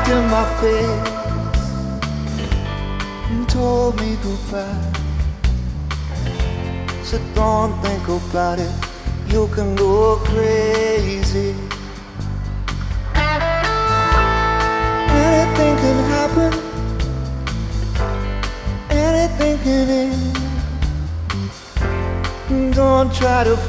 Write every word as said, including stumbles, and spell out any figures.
laughed in my face and told me goodbye. Said don't think about it, you can go crazy. Anything can happen, anything can end. Don't try to